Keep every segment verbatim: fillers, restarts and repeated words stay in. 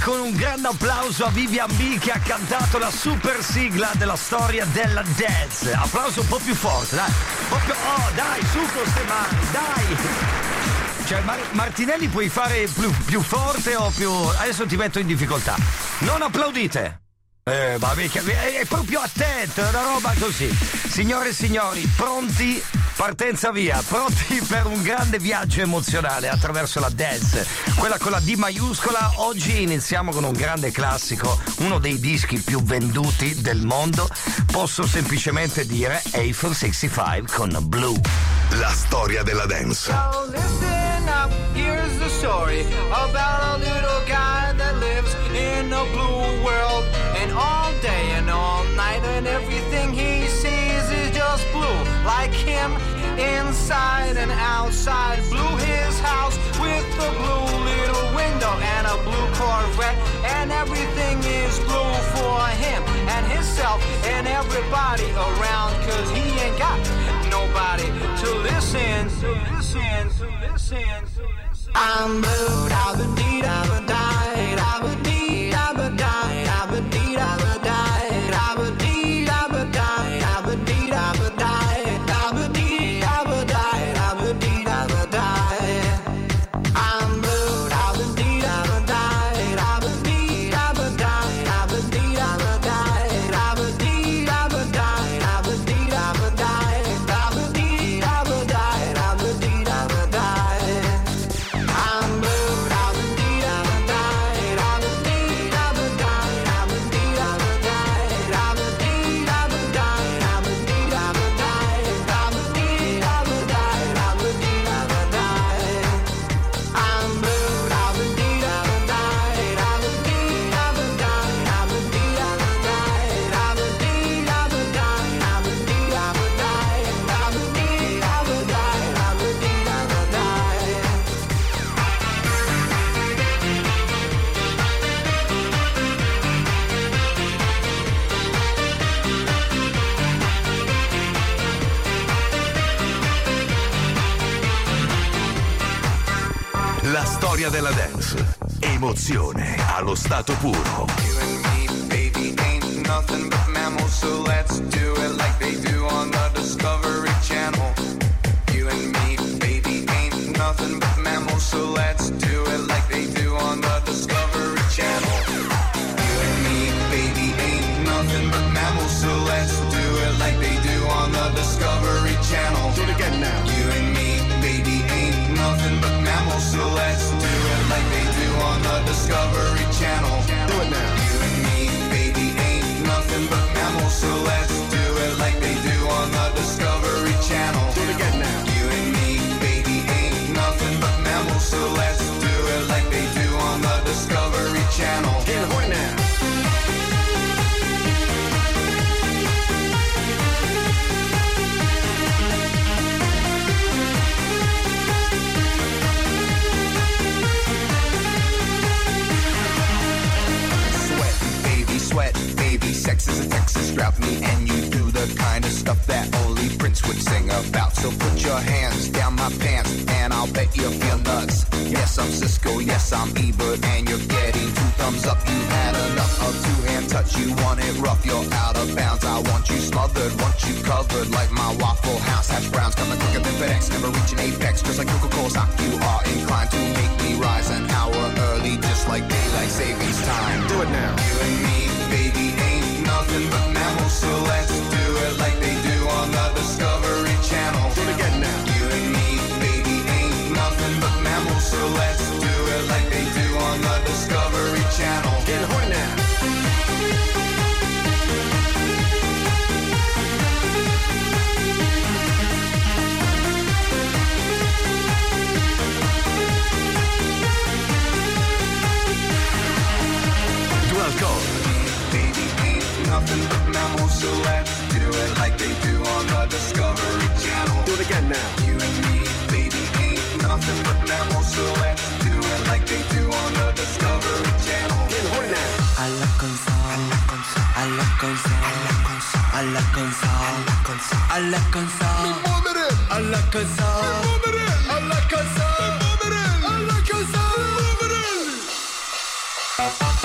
con un grande applauso a Vivian B che ha cantato la super sigla della storia della dance. Applauso un po' più forte, dai. Un po' più... Oh, dai, su con ste mani, dai. Cioè, Mar- Martinelli puoi fare più, più forte o più... Adesso ti metto in difficoltà. Non applaudite. Eh, ma mica, è proprio attento, è una roba così. Signore e signori, pronti? Partenza via, pronti per un grande viaggio emozionale attraverso la dance, quella con la D maiuscola. Oggi iniziamo con un grande classico, uno dei dischi più venduti del mondo. Posso semplicemente dire A quattrocentocinque con Blue. La storia della dance. So listen up, here's the story about a little guy that lives in a blue world. And all day and all night and everything he sees is just blue. Like him, inside and outside. Blue his house with a blue little window and a blue Corvette. And everything is blue for him and himself and everybody around. Cause he ain't got nobody to listen, to listen, to listen, to listen. I'm blue, da ba dee da ba die, da ba dee da ba die, da ba dee da ba die, da ba dee da ba die, da ba dee da ba die, da ba dee da ba die, da ba dee da ba die. I'm blue, da ba dee da ba die, da ba dee da ba die, da ba dee da ba die, da ba dee da ba die, da ba dee da ba die, da ba dee da ba die, da ba dee da ba die. I'm blue, da ba dee da ba die, da ba dee da ba die, da ba dee da ba die, da ba dee da ba die, da ba dee da ba die, da ba dee da ba die, da ba dee da ba die. I'm blue, da ba dee da ba die, da ba dee da ba die, da ba dee da ba die, da ba dee da ba die, da ba dee da ba die, da ba dee da ba die, da ba dee da ba die. La storia della dance. Emozione allo stato puro. You and me, baby, ain't nothing but mammals, so let's do it like they do on the Discovery Channel. You and me, baby, ain't nothing but mammals, so let's do it like they do on the Discovery Channel. You and me, baby, ain't nothing but mammals, so let's do it like they do on the Discovery Channel. Do it again now. You and me, baby, ain't nothing but mammals, so let's do it like they do on the Discovery Channel. Do it now. You and me, baby, ain't nothing but mammals, so let's do it like they do on the Discovery Channel. Do it again now. You and me, baby, ain't nothing but mammals, so let's do it like they do on the Discovery Channel. Get horny now. Sweat, baby, sweat, baby, sex is a Texas drought. Me and you do the kind of stuff that only Prince would sing about. So put your hands down my pants and I'll bet you feel nuts. Yes, I'm Cisco, yes, I'm Ebert, and you're getting two thumbs up. You had enough of two-hand touch, you want it rough, you're out of bounds. I want you smothered, want you covered like my Waffle House. Hash browns coming quicker than FedEx, never reaching apex. Just like Coca-Cola stock, you are inclined to make me rise an hour early, just like daylight savings time. Do it now. You and me, baby, ain't nothing but mammals, so let's do it like they do on the Discovery Channel. Do it again now. You and me, baby, ain't nothing but mammals, so let's do it like they do on the Discovery Channel. Get horny now. Dual Code. Baby, ain't nothing but mammals, so let's do it like they do on the Discovery Channel. Do it again now. You and me, baby, ain't nothing but mammals, so let's do it like they do on the Discovery Channel. Get horny now. A la console, a la console, a la console, a la console, a la console, a la console, a la console, a la console.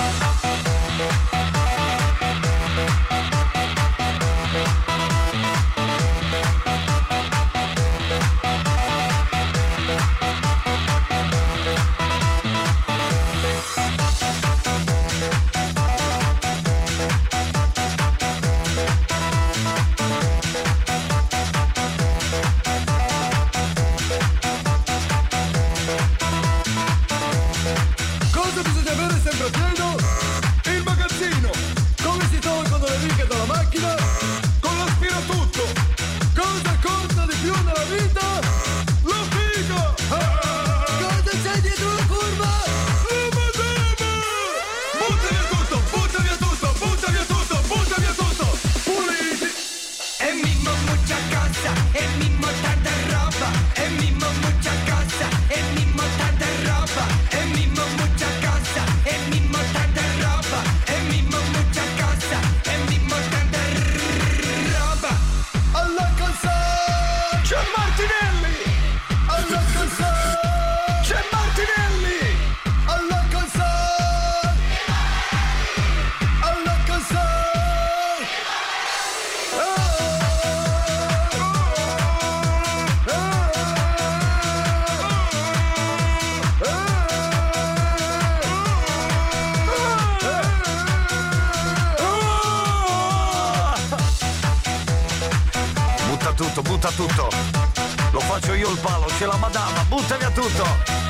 butta tutto. Lo faccio io il palo, c'è la madama, butta via tutto.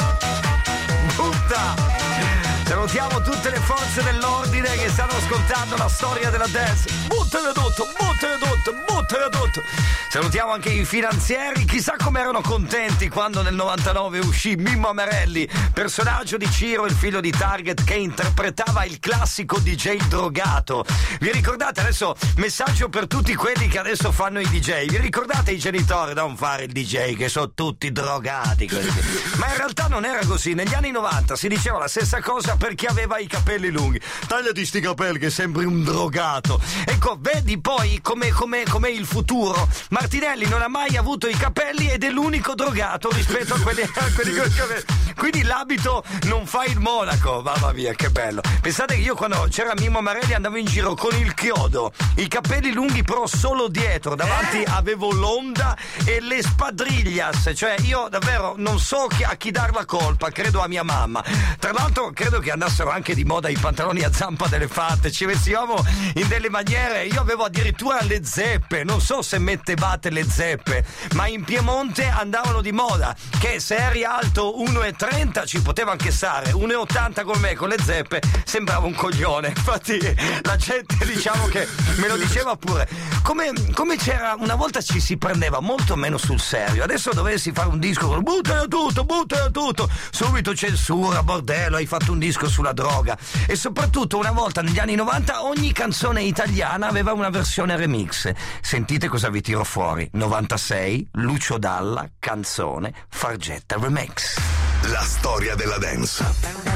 Butta! Salutiamo tutte le forze dell'ordine che stanno ascoltando la storia della dance. Butta via tutto, butta via tutto, butta via tutto. Salutiamo anche i finanzieri, chissà come erano contenti quando nel novantanove uscì Mimmo Amarelli, personaggio di Ciro, il figlio di Target, che interpretava il classico D J drogato. Vi ricordate adesso, messaggio per tutti quelli che adesso fanno i D J, vi ricordate i genitori non fare il D J che sono tutti drogati? Ma in realtà non era così, negli anni novanta si diceva la stessa cosa per chi aveva i capelli lunghi. Tagliati sti capelli che sembri un drogato. Ecco, vedi poi come come come il futuro. Martinelli non ha mai avuto i capelli ed è l'unico drogato rispetto a quelli, a quelli con i capelli. Quindi l'abito non fa il monaco. Mamma mia, che bello. Pensate che io quando c'era Mimmo Amarelli andavo in giro con il chiodo, i capelli lunghi però solo dietro, davanti avevo l'onda e le spadriglias. Cioè io davvero non so chi, a chi dar la colpa, credo a mia mamma. Tra l'altro credo che andassero anche di moda i pantaloni a zampa d'elefante, ci vestivamo in delle maniere. Io avevo addirittura le zeppe, non so se mettevate le zeppe, ma in Piemonte andavano di moda, che se eri alto uno e trenta ci poteva anche stare, uno e ottanta come me con le zeppe sembrava un coglione. Infatti la gente diciamo che me lo diceva pure. Come, come c'era una volta, ci si prendeva molto meno sul serio. Adesso dovessi fare un disco, buttalo tutto, buttalo tutto, subito censura, bordello, hai fatto un disco sulla droga. E soprattutto una volta negli anni novanta ogni canzone italiana aveva una versione remix. Sentite cosa vi tiro fuori. novantasei, Lucio Dalla, canzone Fargetta Remix. La storia della dance.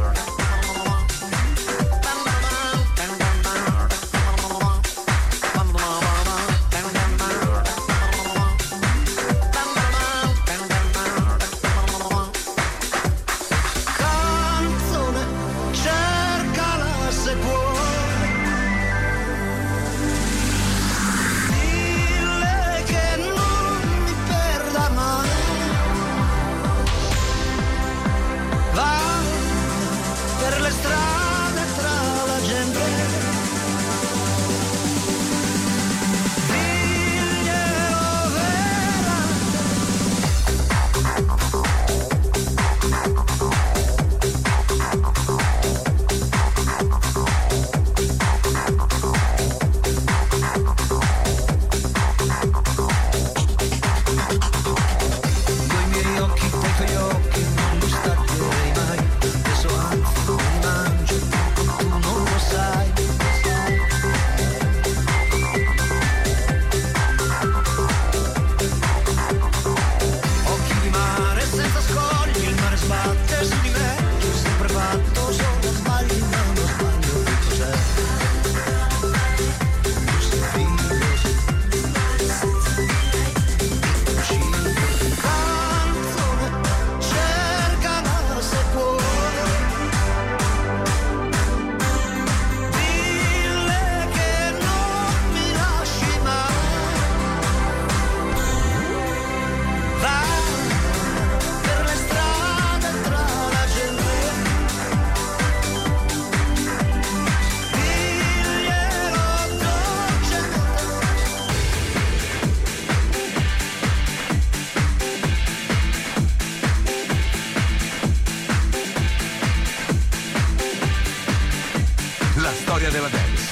Della dance,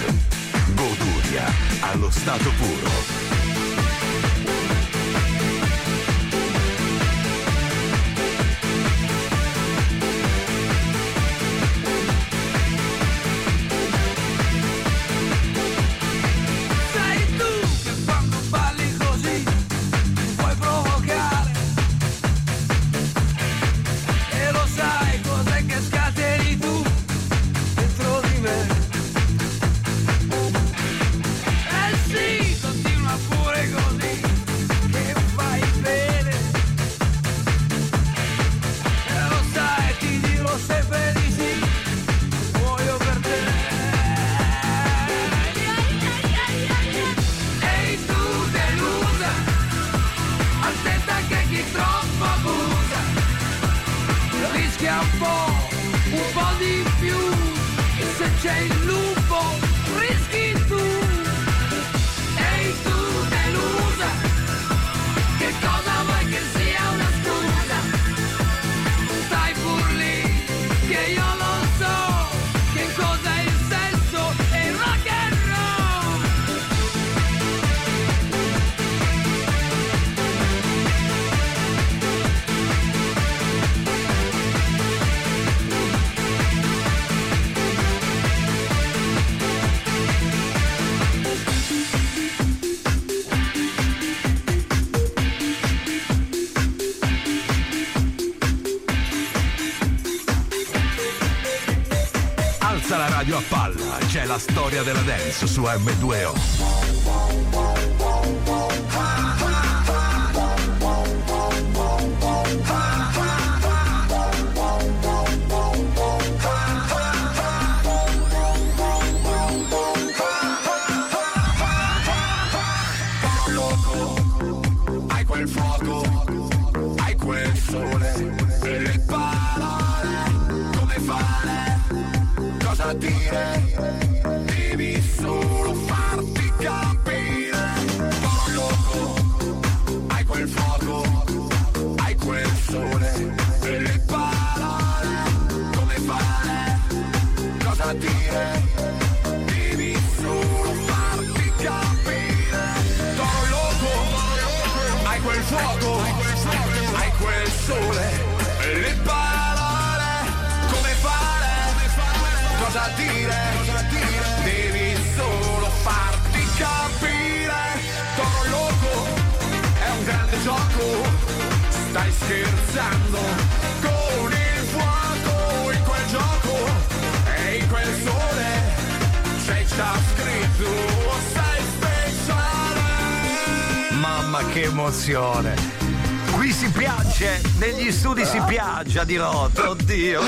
goduria allo stato puro. C'è il lupo, rischi tu, ehi tu delusa, radio a palla, c'è la storia della dance su emme due o. Hai quel fuoco, hai quel sole, e le parole, come fare, cosa dire, devi solo farti capire. Toro loco, hai quel fuoco, hai quel sole, e le parole, come fare, cosa dire, devi solo farti capire. Toro loco, hai quel fuoco, hai quel sole, e le parole, come fare, cosa dire, devi solo farti capire. Toro loco, è un grande gioco, stai scherzando, con il fuoco in quel gioco, e in quel sole, c'è già scritto, sei speciale. Mamma che emozione! Qui si piange, negli studi si piange a dirotto, oddio,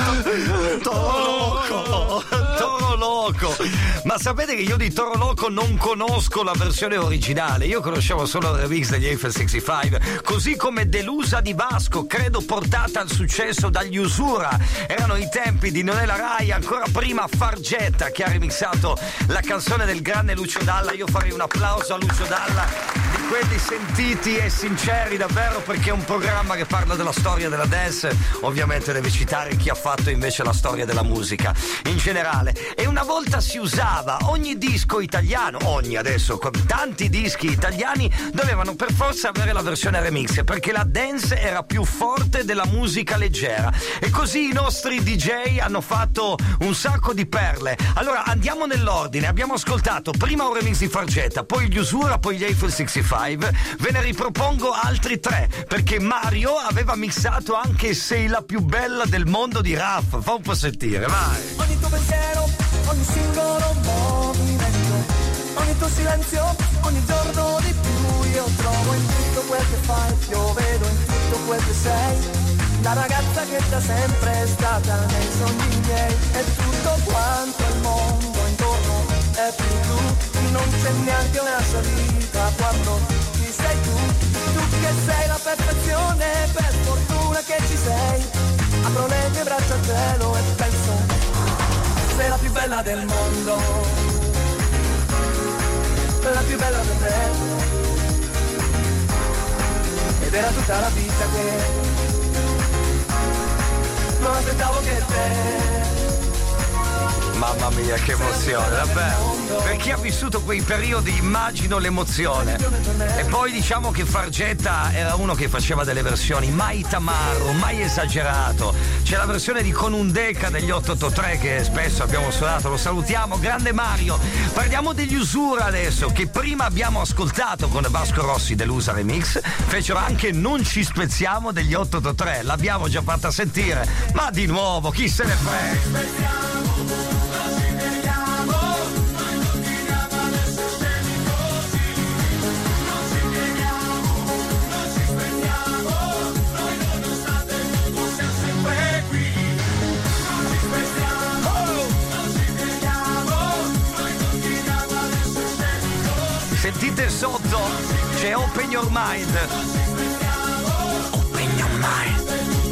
Toro Loco, Toro Loco. Ma sapete che io di Toro Loco non conosco la versione originale, io conoscevo solo il remix degli Eiffel sessantacinque, così come Delusa di Vasco, credo portata al successo dagli Usura. Erano i tempi di Nonella Rai, ancora prima Fargetta che ha remixato la canzone del grande Lucio Dalla. Io farei un applauso a Lucio Dalla, di quelli sentiti e sinceri davvero, perché è un programma che parla della storia della dance, ovviamente deve citare chi ha fatto invece la storia della musica in generale. E una volta si usava ogni disco italiano, ogni adesso tanti dischi italiani dovevano per forza avere la versione remix, perché la dance era più forte della musica leggera, e così i nostri D J hanno fatto un sacco di perle. Allora andiamo nell'ordine, abbiamo ascoltato prima un remix di Fargetta, poi gli Usura, poi gli Eiffel sessantacinque, ve ne ripropongo altri tre, perché Mario aveva mixato anche Sei la più bella del mondo di Raff. Fa un po' sentire, vai. Ogni tuo pensiero, ogni singolo movimento, ogni tuo silenzio, ogni giorno di più, io trovo in tutto quel che fai, io vedo in tutto quel che sei, la ragazza che da sempre è stata nei sogni miei, e tutto quanto il mondo intorno è più blu, non c'è neanche una salita quando ci sei tu, tu che sei la perfezione, per fortuna che ci sei, apro le mie braccia al cielo e penso, sei la più bella del mondo, la più bella per me, ed era tutta la vita che non aspettavo che te. Mamma mia che emozione, davvero. Per chi ha vissuto quei periodi immagino l'emozione. E poi diciamo che Fargetta era uno che faceva delle versioni mai tamarro, mai esagerato. C'è la versione di Con un Deca degli otto otto tre che spesso abbiamo suonato, lo salutiamo, grande Mario. Parliamo degli Usura adesso, che prima abbiamo ascoltato con Vasco Rossi Delusa Remix, fecero anche Non ci spezziamo degli otto otto tre, l'abbiamo già fatta sentire, ma di nuovo chi se ne frega. Sentite sotto, c'è Open Your Mind. Open Your Mind.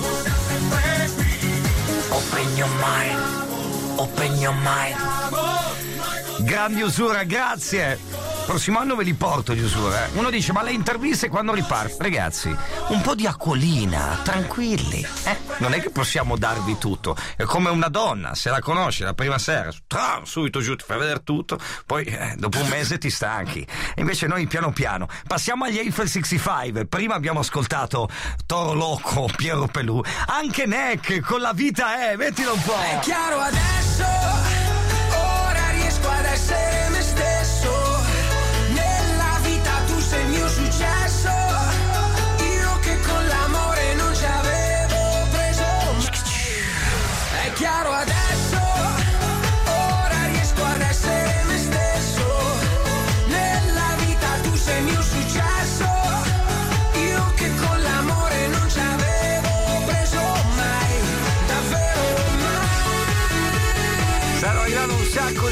Open Your Mind. Open Your Mind. Grandi Usura, grazie. Prossimo anno ve li porto gli Usura. Uno dice, ma le interviste quando riparte? Ragazzi, un po' di acquolina, tranquilli. Eh? Non è che possiamo darvi tutto. È come una donna, se la conosci la prima sera, tra, subito giù ti fai vedere tutto, poi eh, dopo un mese ti stanchi. Invece noi piano piano. Passiamo agli Eiffel sessantacinque. Prima abbiamo ascoltato Toro Loco, Piero Pelù. Anche Neck con La vita è, mettilo un po'. È chiaro adesso, ora riesco ad essere me stesso. Nella vita tu sei il mio successo. Io che con l'amore non ci avevo preso. È chiaro adesso, ora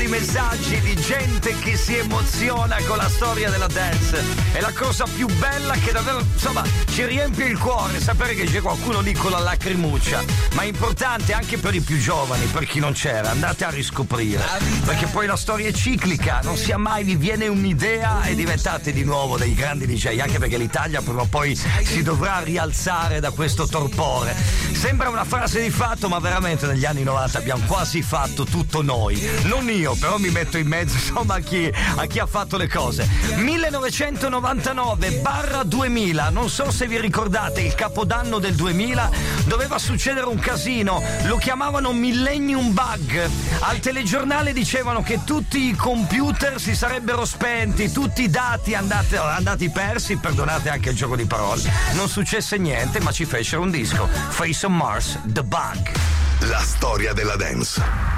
di messaggi di gente che si emoziona con la storia della dance. È la cosa più bella che davvero, insomma, ci riempie il cuore sapere che c'è qualcuno lì con la lacrimuccia. Ma è importante anche per i più giovani, per chi non c'era, andate a riscoprire. Perché poi la storia è ciclica, non sia mai vi viene un'idea e diventate di nuovo dei grandi D J, anche perché l'Italia prima o poi si dovrà rialzare da questo torpore. Sembra una frase di fatto, ma veramente negli anni novanta abbiamo quasi fatto tutto noi. Non io, però mi metto in mezzo, insomma, a chi, a chi ha fatto le cose. millenovecentonovantanove barra duemila, non so se vi ricordate, il capodanno del duemila doveva succedere un casino, lo chiamavano Millennium Bug. Al telegiornale dicevano che tutti i computer si sarebbero spenti, tutti i dati andati, andati persi, perdonate anche il gioco di parole. Non successe niente, ma ci fecero un disco, Face on Mars, The Bug. La storia della dance.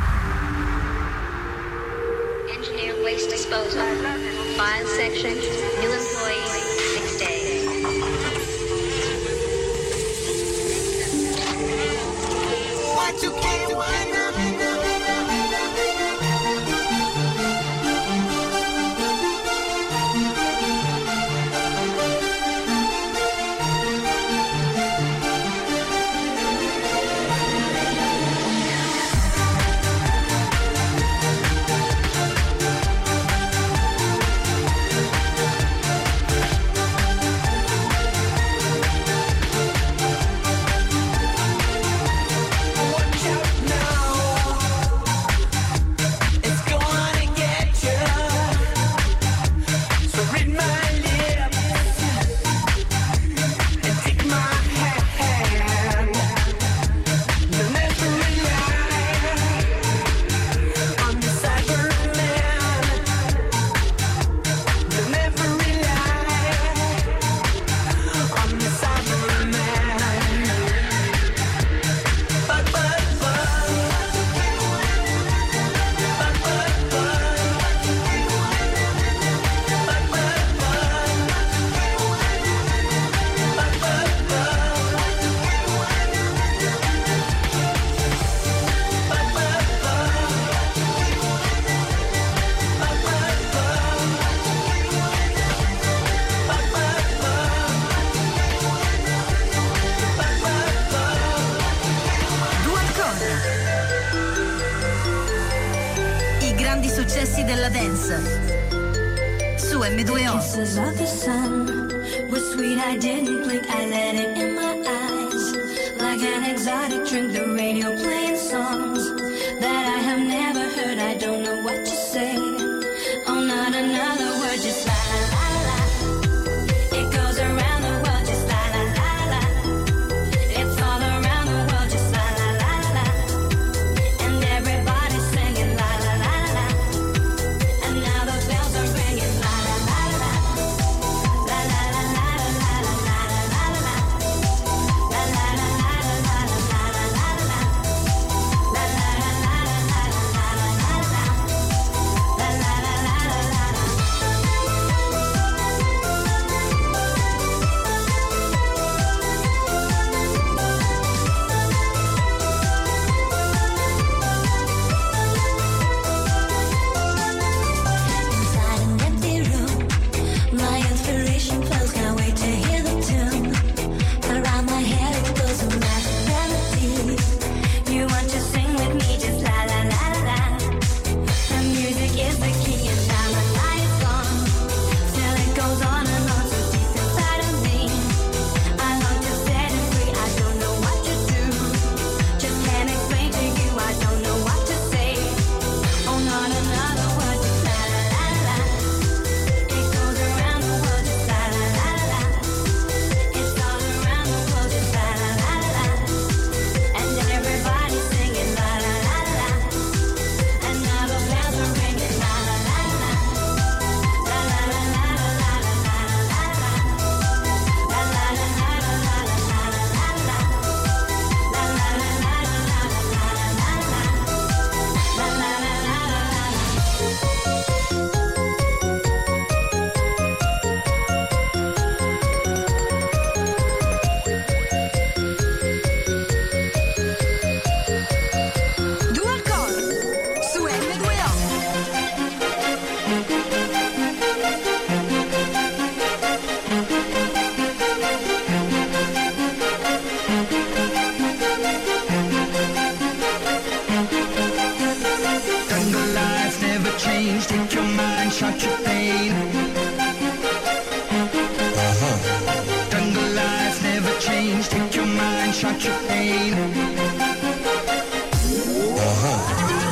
Engineer waste disposal. File section. New employee. Six days. What you can't wind up. Della dance su M due O. Kisses of the sun were sweet, I didn't blink, I let it in my eyes. Like an exotic drink, the radio playing songs that I have never heard. I don't know what to say. Oh, not another word, just la la la la. It goes around the world, just la la la la. It's all around the world, just la la la la. And everybody's singing la la la la. And now the bells are ringing la la la la. La la la la la la la la la la. La la la la la la la la la. La la la la la la la la la. change, take your mind, shut your pain. Uh-huh. Done the lies never change, take your mind, shut your pain. Uh-huh.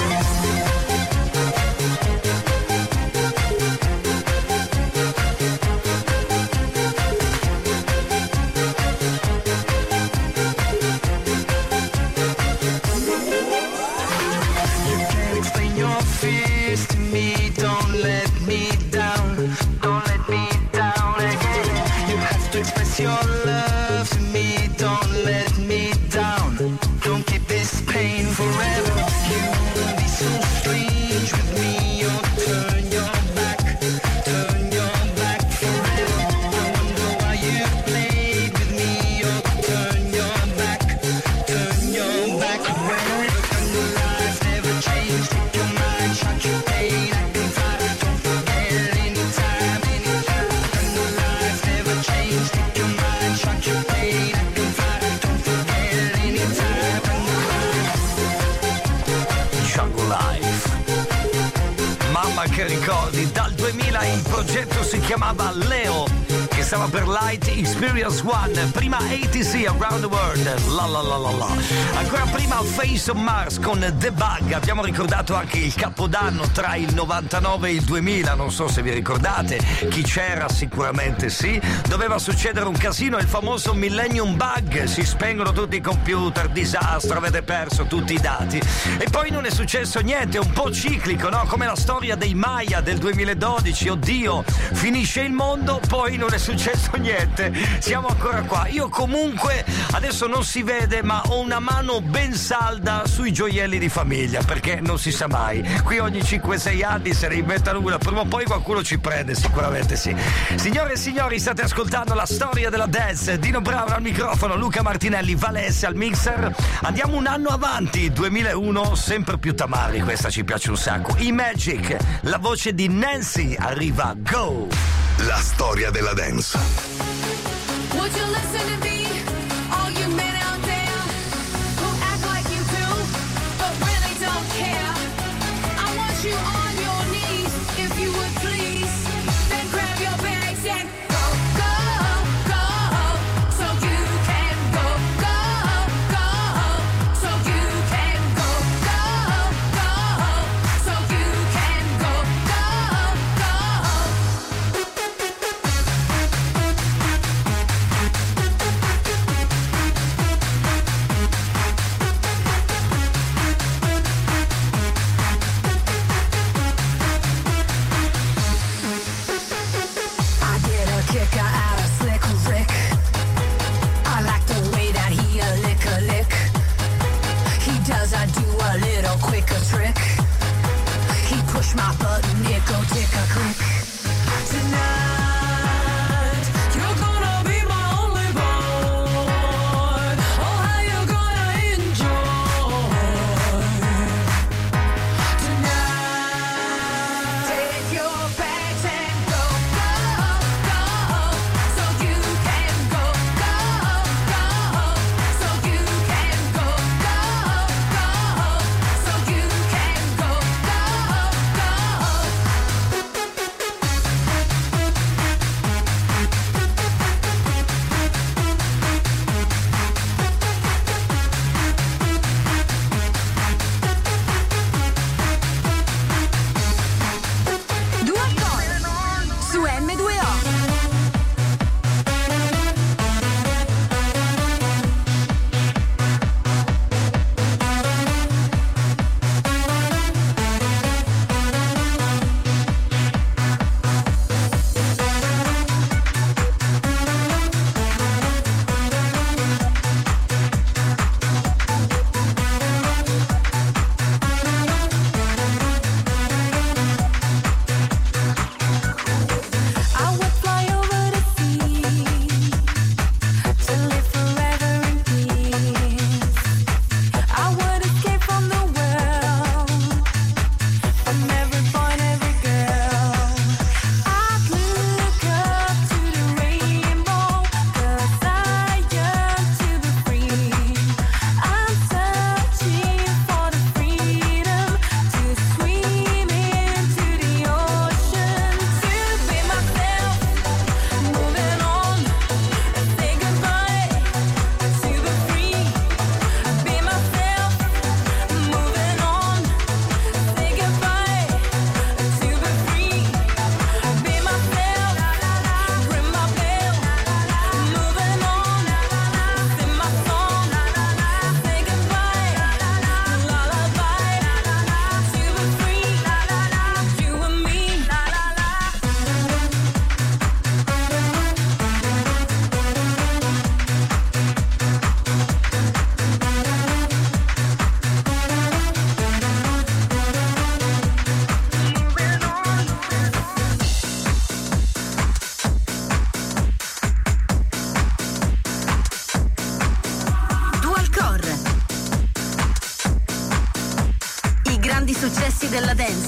To me, don't let me down, don't let me down again. You have to express your love to me, don't let me down. Don't keep this pain forever. You will be so strange with me. You'll turn your back, turn your back forever. I wonder why you played with me. You'll turn your back, turn your back forever. And the lies never change. Take your mind, shut your pain. I can try, don't forget anytime, anytime. And the lies never change. Take your mind, shut your pain. I can try, don't forget anytime. And the lies. Jungle Life. Mamma che ricordi, dal duemila il progetto si chiamava Leo, che stava per Light Experience One, prima A T C Around the World, la la la la la. Ancora prima Face on Mars con The Bug. Abbiamo ricordato anche il capodanno tra il novantanove e il duemila, non so se vi ricordate, chi c'era sicuramente sì, doveva succedere un casino, il famoso Millennium Bug, si spengono tutti i computer, disastro, avete perso tutti i dati e poi non è successo niente, un po' ciclico, no? Come la storia dei Maya del duemiladodici, oddio, finisce il mondo, poi non è successo niente, siamo ancora qua. Io comunque adesso non si vede, ma ho una mano ben salda sui gioielli di famiglia, perché non si sa mai, qui ogni cinque sei anni se ne inventano una, prima o poi qualcuno ci prende, sicuramente sì. Signore e signori, state ascoltando la storia della dance, Dino Brown al microfono, Luca Martinelli, Valessia al mixer. Andiamo un anno avanti, duemilauno, sempre più tamari, questa ci piace un sacco. I Magic, la voce di Nancy arriva, go! La storia della dance. Would you listen to me, all you men out there who act like you do, but really don't care? I want you on your knees, if you would please. Then grab your bags and go, go, go, so you can go, go, go, so you can go, go, go, so you can go, go, go. Kick out a slick Rick. I like the way that he a lick a lick. He does, I do a little quicker trick. He push my button, it go tick a click. Tonight, you're gonna be my only boy. Oh, how you gonna enjoy tonight. Take your bags and go, go, go, so you can go, go, go, so you can go, go, go, so you can go, go, go.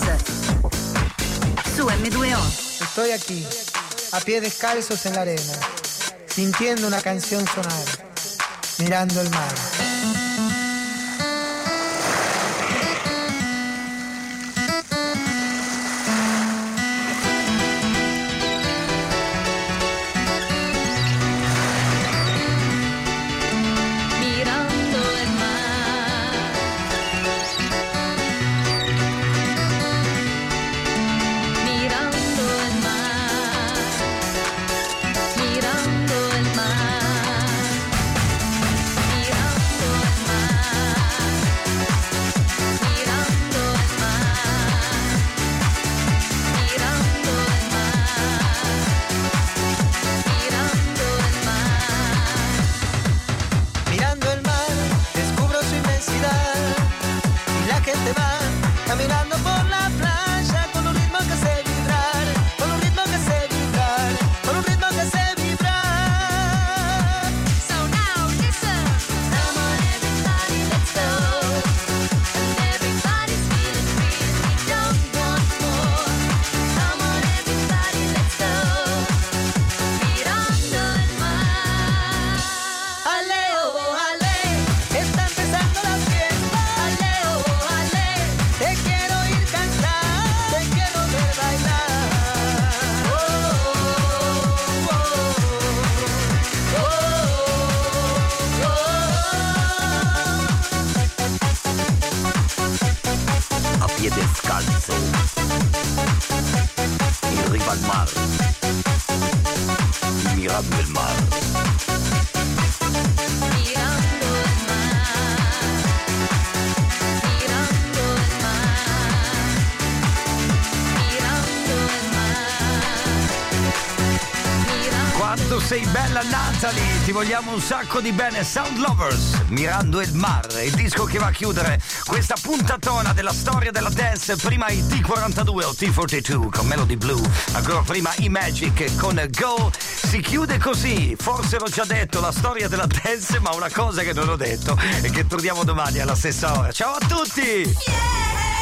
Dance su emme due o. Estoy aquí, a pies descalzos en la arena, sintiendo una canción sonar, mirando el mar. Sei bella Natalie, ti vogliamo un sacco di bene. Sound Lovers, Mirando il Mar, il disco che va a chiudere questa puntatona della storia della dance. Prima i T quarantadue o T quarantadue con Melody Blue, ancora prima i Magic con Go. Si chiude così, forse l'ho già detto, la storia della dance, ma una cosa che non ho detto e che torniamo domani alla stessa ora. Ciao a tutti! Yeah!